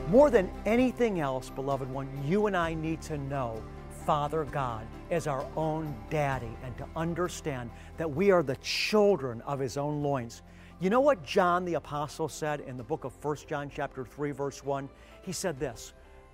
More than anything else, beloved one, you and I need to know Father God as our own daddy and to understand that we are the children of His own loins. You know what John the Apostle said in the book of 1 John chapter 3, verse 1? He said this,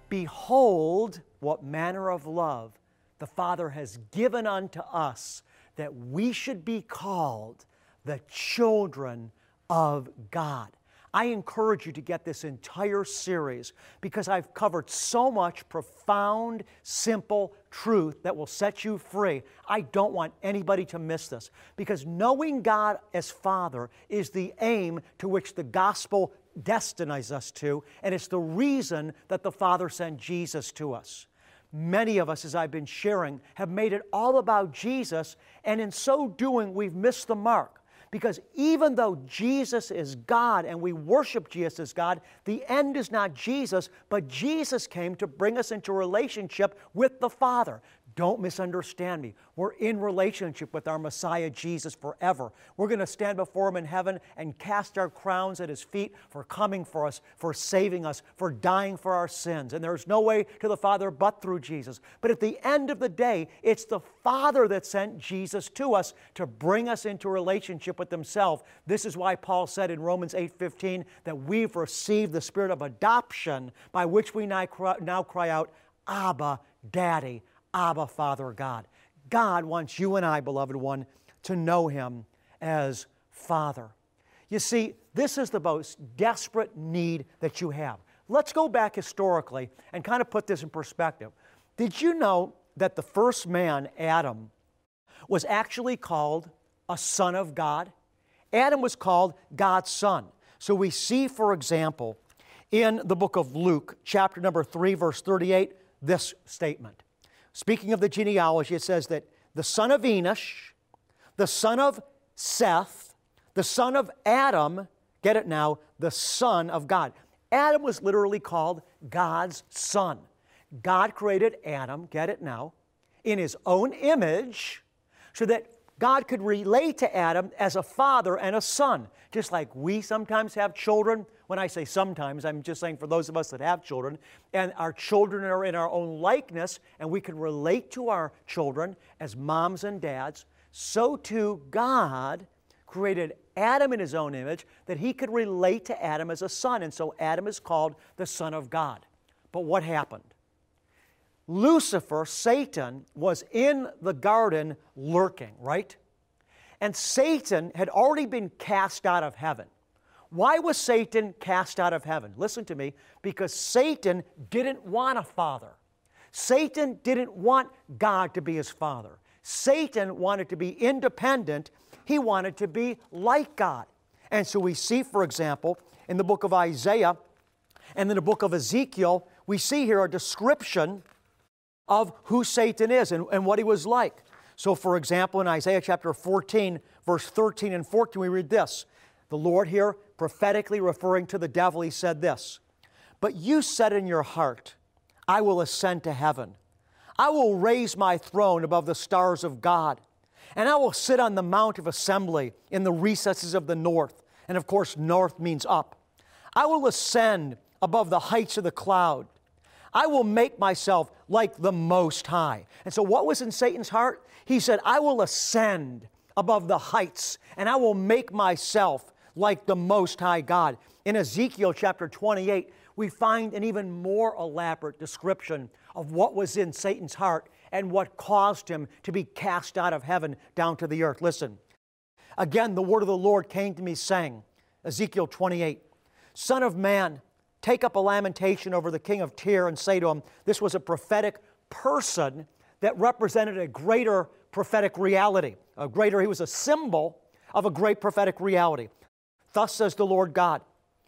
"Behold, what manner of love the Father has given unto us, that we should be called the children of God." I encourage you to get this entire series because I've covered so much profound, simple truth that will set you free. I don't want anybody to miss this because knowing God as Father is the aim to which the gospel destines us to, and it's the reason that the Father sent Jesus to us. Many of us, as I've been sharing, have made it all about Jesus, and in so doing, we've missed the mark. Because even though Jesus is God and we worship Jesus as God, the end is not Jesus, but Jesus came to bring us into relationship with the Father. Don't misunderstand me. We're in relationship with our Messiah Jesus forever. We're going to stand before Him in heaven and cast our crowns at His feet for coming for us, for saving us, for dying for our sins. And there's no way to the Father but through Jesus. But at the end of the day, it's the Father that sent Jesus to us to bring us into a relationship with Himself. This is why Paul said in Romans 8:15 that we've received the spirit of adoption by which we now cry out, Abba, Daddy, Abba, Father God. God wants you and I, beloved one, to know Him as Father. You see, this is the most desperate need that you have. Let's go back historically and kind of put this in perspective. Did you know that the first man, Adam, was actually called a son of God? Adam was called God's son. So we see, for example, in the book of Luke, chapter number 3, verse 38, this statement. Speaking of the genealogy, it says that the son of Enosh, the son of Seth, the son of Adam, get it now, the son of God. Adam was literally called God's son. God created Adam, get it now, in His own image so that God could relate to Adam as a father and a son. Just like we sometimes have children. When I say sometimes, I'm just saying for those of us that have children. And our children are in our own likeness, and we can relate to our children as moms and dads. So too, God created Adam in His own image that He could relate to Adam as a son. And so Adam is called the Son of God. But what happened? Lucifer, Satan, was in the garden lurking, right? And Satan had already been cast out of heaven. Why was Satan cast out of heaven? Listen to me. Because Satan didn't want a father. Satan didn't want God to be his father. Satan wanted to be independent. He wanted to be like God. And so we see, for example, in the book of Isaiah and in the book of Ezekiel, we see here a description of who Satan is and what he was like. So, for example, in Isaiah chapter 14, verse 13 and 14, we read this. The Lord here, prophetically referring to the devil, He said this, "But you said in your heart, I will ascend to heaven. I will raise my throne above the stars of God, and I will sit on the mount of assembly in the recesses of the north." And of course, north means up. "I will ascend above the heights of the cloud. I will make myself like the Most High." And so what was in Satan's heart? He said, I will ascend above the heights, and I will make myself like the Most High God. In Ezekiel chapter 28, we find an even more elaborate description of what was in Satan's heart and what caused him to be cast out of heaven down to the earth. Listen. Again, the word of the Lord came to me saying, Ezekiel 28, "Son of man, take up a lamentation over the king of Tyre and say to him," this was a prophetic person that represented a greater prophetic reality. He was a symbol of a great prophetic reality. "Thus says the Lord God,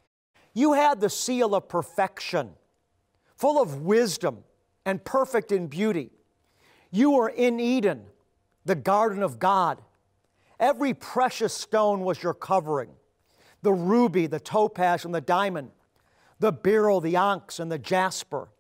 you had the seal of perfection, full of wisdom and perfect in beauty. You were in Eden, the garden of God. Every precious stone was your covering, the ruby, the topaz, and the diamond, the beryl, the onyx, and the jasper,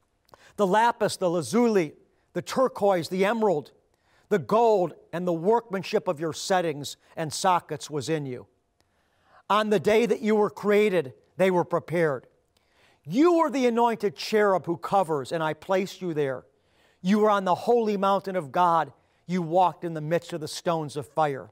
the lapis, the lazuli, the turquoise, the emerald, the gold, and the workmanship of your settings and sockets was in you. On the day that you were created, they were prepared. You are the anointed cherub who covers, and I placed you there. You were on the holy mountain of God. You walked in the midst of the stones of fire.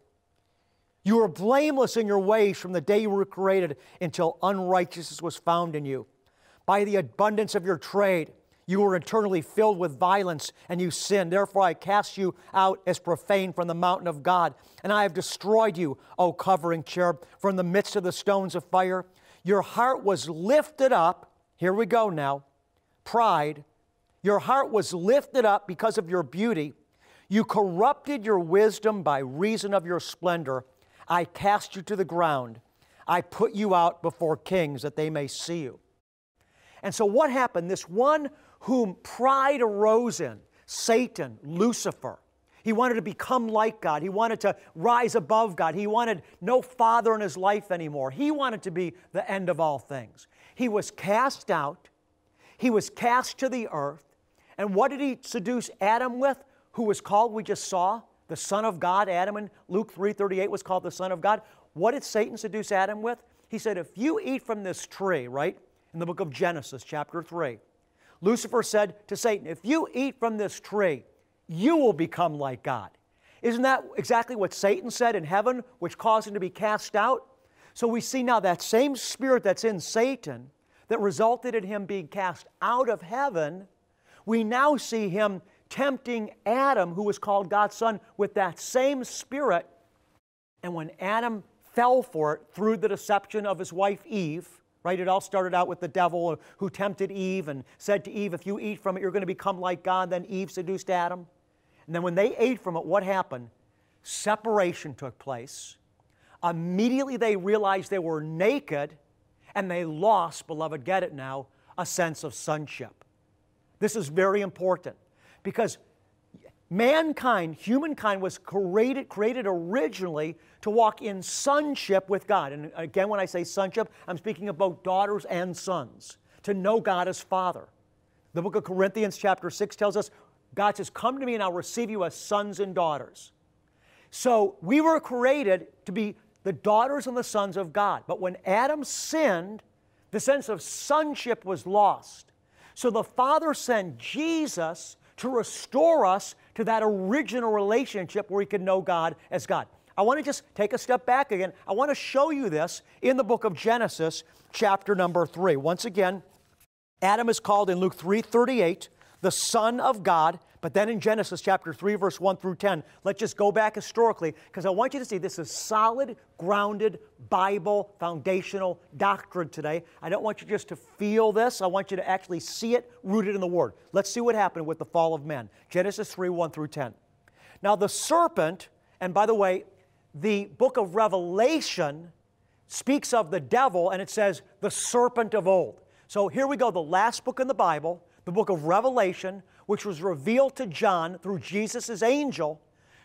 You were blameless in your ways from the day you were created until unrighteousness was found in you. By the abundance of your trade, you were eternally filled with violence, and you sinned. Therefore I cast you out as profane from the mountain of God, and I have destroyed you, O covering cherub, from the midst of the stones of fire. Your heart was lifted up. Here we go now. Pride. Your heart was lifted up because of your beauty. You corrupted your wisdom by reason of your splendor. I cast you to the ground. I put you out before kings that they may see you. And so what happened? This one whom pride arose in, Satan, Lucifer, he wanted to become like God. He wanted to rise above God. He wanted no father in his life anymore. He wanted to be the end of all things. He was cast out. He was cast to the earth. And what did he seduce Adam with, who was called, we just saw, the Son of God? Adam in Luke 3:38 was called the Son of God. What did Satan seduce Adam with? He said, if you eat from this tree, right, in the book of Genesis, chapter 3, Lucifer said to Satan, if you eat from this tree, you will become like God. Isn't that exactly what Satan said in heaven, which caused him to be cast out? So we see now that same spirit that's in Satan that resulted in him being cast out of heaven, we now see him tempting Adam, who was called God's son, with that same spirit. And when Adam fell for it through the deception of his wife Eve, right? It all started out with the devil who tempted Eve and said to Eve, if you eat from it, you're going to become like God. Then Eve seduced Adam. And then when they ate from it, what happened? Separation took place. Immediately they realized they were naked, and they lost, beloved, get it now, a sense of sonship. This is very important because mankind, humankind, was created originally to walk in sonship with God. And again, when I say sonship, I'm speaking of both daughters and sons, to know God as Father. The book of Corinthians chapter 6 tells us, God says, come to me and I'll receive you as sons and daughters. So we were created to be the daughters and the sons of God. But when Adam sinned, the sense of sonship was lost. So the Father sent Jesus to restore us to that original relationship where we could know God as God. I want to just take a step back again. I want to show you this in the book of Genesis, chapter number 3. Once again, Adam is called in Luke 3:38 the Son of God, but then in Genesis chapter 3, verse 1 through 10, let's just go back historically, because I want you to see this is solid, grounded, Bible, foundational doctrine today. I don't want you just to feel this. I want you to actually see it rooted in the Word. Let's see what happened with the fall of man. Genesis 3, 1 through 10. Now the serpent, and by the way, the book of Revelation speaks of the devil, and it says the serpent of old. So here we go, the last book in the Bible, the book of Revelation, which was revealed to John through Jesus' angel,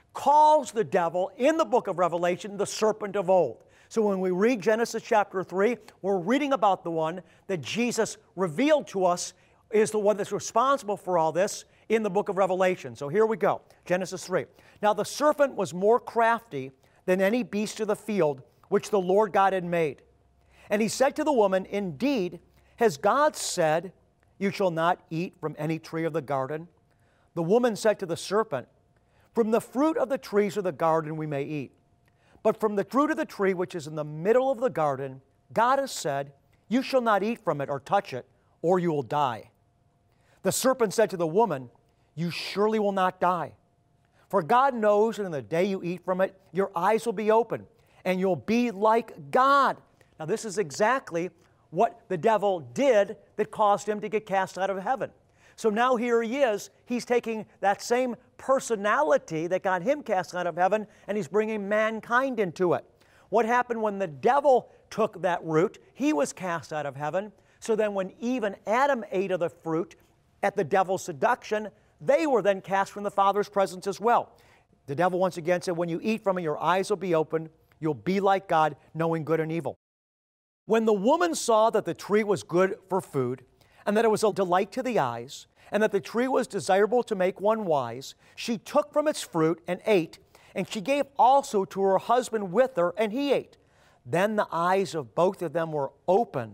calls the devil in the book of Revelation the serpent of old. So when we read Genesis chapter 3, we're reading about the one that Jesus revealed to us is the one that's responsible for all this in the book of Revelation. So here we go, Genesis 3. Now the serpent was more crafty than any beast of the field which the Lord God had made. And he said to the woman, indeed, has God said, you shall not eat from any tree of the garden? The woman said to the serpent, from the fruit of the trees of the garden we may eat. But from the fruit of the tree which is in the middle of the garden, God has said, you shall not eat from it or touch it, or you will die. The serpent said to the woman, you surely will not die. For God knows that in the day you eat from it, your eyes will be open, and you'll be like God. Now this is exactly what the devil did that caused him to get cast out of heaven. So now here he is, he's taking that same personality that got him cast out of heaven, and he's bringing mankind into it. What happened when the devil took that root? He was cast out of heaven. So then when Eve and Adam ate of the fruit at the devil's seduction, they were then cast from the Father's presence as well. The devil once again said, when you eat from it, your eyes will be open, you'll be like God, knowing good and evil. When the woman saw that the tree was good for food, and that it was a delight to the eyes, and that the tree was desirable to make one wise, she took from its fruit and ate, and she gave also to her husband with her, and he ate. Then the eyes of both of them were opened,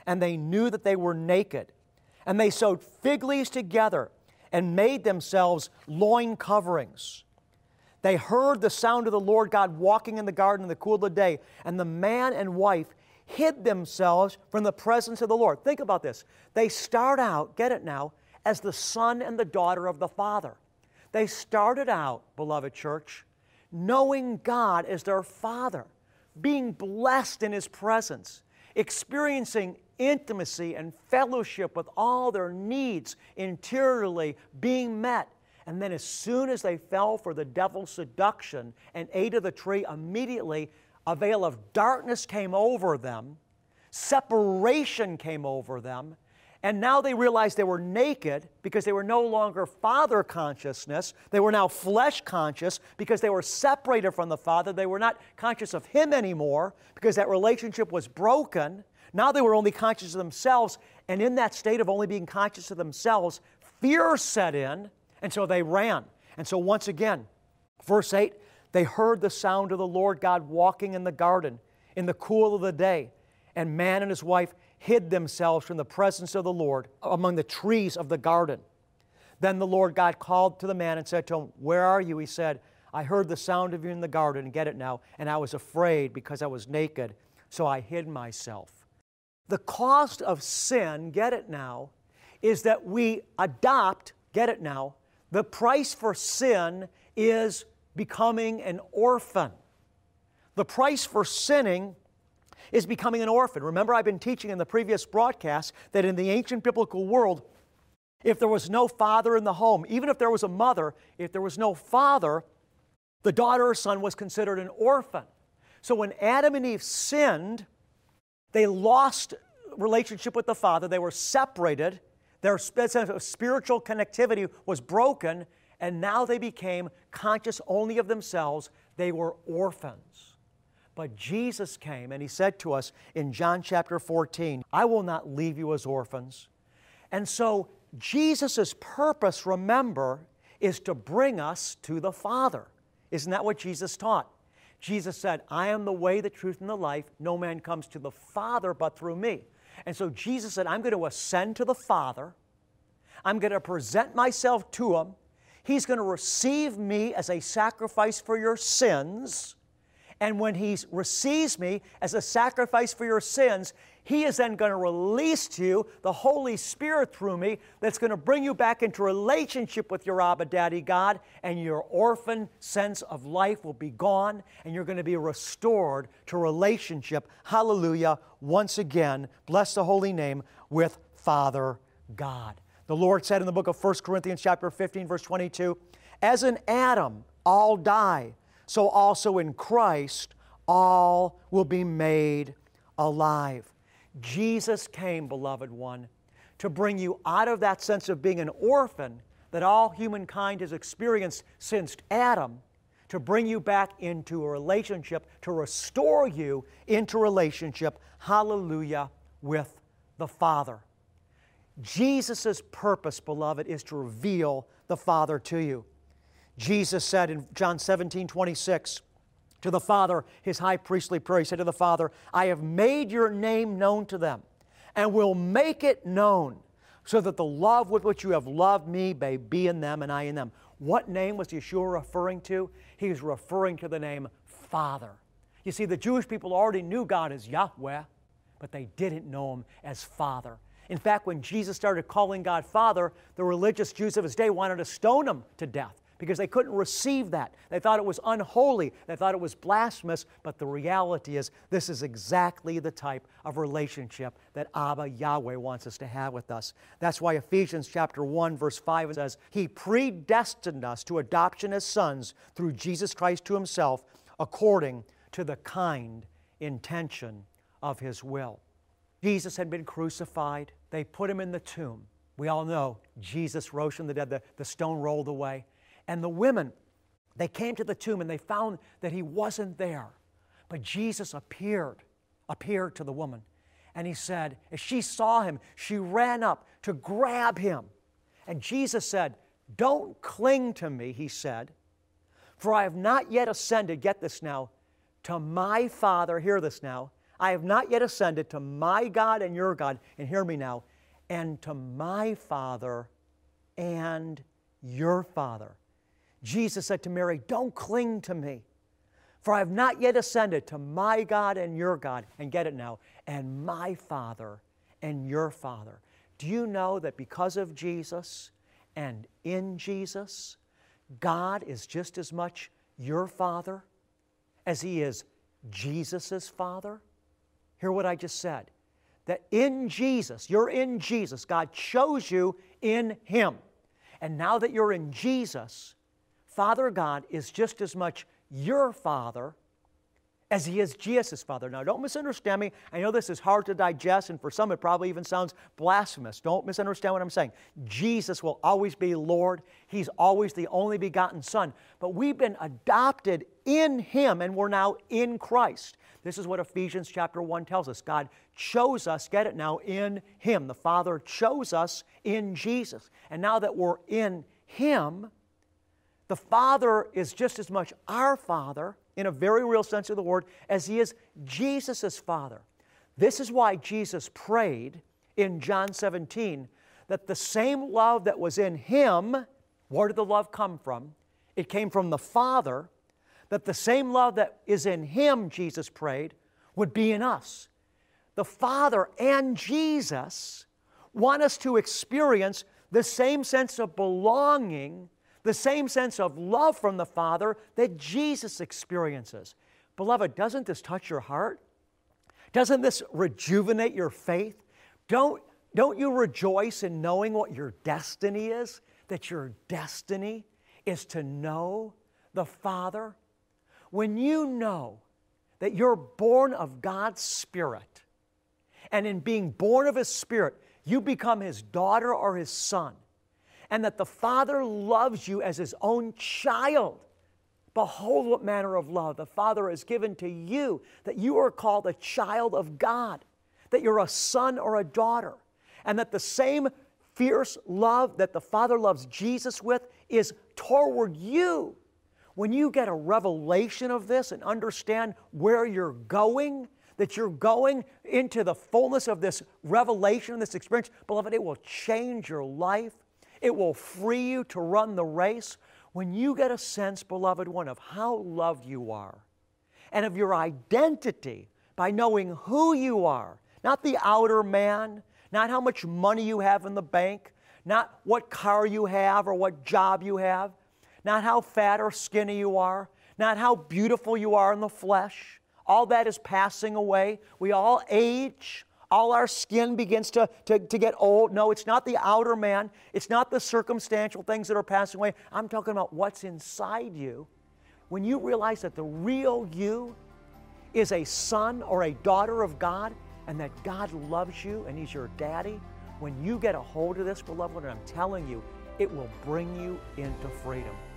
and they knew that they were naked. And they sewed fig leaves together and made themselves loin coverings. They heard the sound of the Lord God walking in the garden in the cool of the day, and the man and wife hid themselves from the presence of the Lord. Think about this. They start out, get it now, as the son and the daughter of the Father. They started out, beloved church, knowing God as their Father, being blessed in His presence, experiencing intimacy and fellowship with all their needs interiorly being met. And then as soon as they fell for the devil's seduction and ate of the tree, immediately a veil of darkness came over them, separation came over them, and now they realized they were naked because they were no longer Father consciousness. They were now flesh conscious because they were separated from the Father. They were not conscious of Him anymore because that relationship was broken. Now they were only conscious of themselves, and in that state of only being conscious of themselves, fear set in, and so they ran. And so once again, verse 8, they heard the sound of the Lord God walking in the garden in the cool of the day, and man and his wife hid themselves from the presence of the Lord among the trees of the garden. Then the Lord God called to the man and said to him, "Where are you?" He said, "I heard the sound of you in the garden," get it now, "and I was afraid because I was naked, so I hid myself." The cost of sin, get it now, is that we adopt, get it now, the price for sin is becoming an orphan. The price for sinning is becoming an orphan. Remember, I've been teaching in the previous broadcast that in the ancient biblical world, if there was no father in the home, even if there was a mother, if there was no father, the daughter or son was considered an orphan. So when Adam and Eve sinned, they lost relationship with the Father. They were separated. Their spiritual connectivity was broken, and now they became conscious only of themselves. They were orphans. But Jesus came and He said to us in John chapter 14, "I will not leave you as orphans." And so Jesus' purpose, remember, is to bring us to the Father. Isn't that what Jesus taught? Jesus said, "I am the way, the truth, and the life. No man comes to the Father but through me." And so Jesus said, I'm going to ascend to the Father. I'm going to present myself to Him. He's going to receive me as a sacrifice for your sins. And when He receives me as a sacrifice for your sins, He is then going to release to you the Holy Spirit through me that's going to bring you back into relationship with your Abba Daddy God, and your orphan sense of life will be gone, and you're going to be restored to relationship, hallelujah, once again, bless the holy name, with Father God. The Lord said in the book of 1 Corinthians chapter 15, verse 22, "As in Adam all die, so also in Christ all will be made alive." Jesus came, beloved one, to bring you out of that sense of being an orphan that all humankind has experienced since Adam, to bring you back into a relationship, to restore you into relationship, hallelujah, with the Father. Jesus' purpose, beloved, is to reveal the Father to you. Jesus said in John 17:26 to the Father, His high priestly prayer, He said to the Father, "I have made your name known to them and will make it known so that the love with which you have loved me may be in them and I in them." What name was Yeshua referring to? He was referring to the name Father. You see, the Jewish people already knew God as Yahweh, but they didn't know Him as Father. In fact, when Jesus started calling God Father, the religious Jews of His day wanted to stone Him to death because they couldn't receive that. They thought it was unholy. They thought it was blasphemous. But the reality is, this is exactly the type of relationship that Abba Yahweh wants us to have with us. That's why Ephesians chapter 1, verse 5 says, "He predestined us to adoption as sons through Jesus Christ to Himself, according to the kind intention of His will." Jesus had been crucified. They put Him in the tomb. We all know Jesus rose from the dead. The stone rolled away. And the women, they came to the tomb and they found that He wasn't there. But Jesus appeared to the woman. And He said, as she saw Him, she ran up to grab Him. And Jesus said, "Don't cling to me," He said, "for I have not yet ascended," get this now, "to my Father," hear this now, I have not yet ascended to my God and your God, and hear me now, and to my Father and your Father. Jesus said to Mary, don't cling to me, for I have not yet ascended to my God and your God, and get it now, and my Father and your Father. Do you know that because of Jesus and in Jesus, God is just as much your Father as He is Jesus' Father? Hear what I just said. That in Jesus, you're in Jesus. God chose you in Him. And now that you're in Jesus, Father God is just as much your Father as He is Jesus' Father. Now, don't misunderstand me. I know this is hard to digest, and for some it probably even sounds blasphemous. Don't misunderstand what I'm saying. Jesus will always be Lord. He's always the only begotten Son. But we've been adopted in Him, and we're now in Christ. This is what Ephesians chapter 1 tells us. God chose us, get it now, in Him. The Father chose us in Jesus. And now that we're in Him, the Father is just as much our Father, in a very real sense of the word, as He is Jesus' Father. This is why Jesus prayed in John 17 that the same love that was in Him, where did the love come from? It came from the Father. That the same love that is in Him, Jesus prayed, would be in us. The Father and Jesus want us to experience the same sense of belonging, the same sense of love from the Father that Jesus experiences. Beloved, doesn't this touch your heart? Doesn't this rejuvenate your faith? Don't you rejoice in knowing what your destiny is? That your destiny is to know the Father? When you know that you're born of God's Spirit, and in being born of His Spirit, you become His daughter or His son, and that the Father loves you as His own child, behold what manner of love the Father has given to you, that you are called a child of God, that you're a son or a daughter, and that the same fierce love that the Father loves Jesus with is toward you. When you get a revelation of this and understand where you're going, that you're going into the fullness of this revelation, this experience, beloved, it will change your life. It will free you to run the race. When you get a sense, beloved one, of how loved you are and of your identity by knowing who you are, not the outer man, not how much money you have in the bank, not what car you have or what job you have, not how fat or skinny you are, not how beautiful you are in the flesh. All that is passing away. We all age. All our skin begins to get old. No, it's not the outer man. It's not the circumstantial things that are passing away. I'm talking about what's inside you. When you realize that the real you is a son or a daughter of God, and that God loves you and He's your daddy, when you get a hold of this, beloved, and I'm telling you, it will bring you into freedom.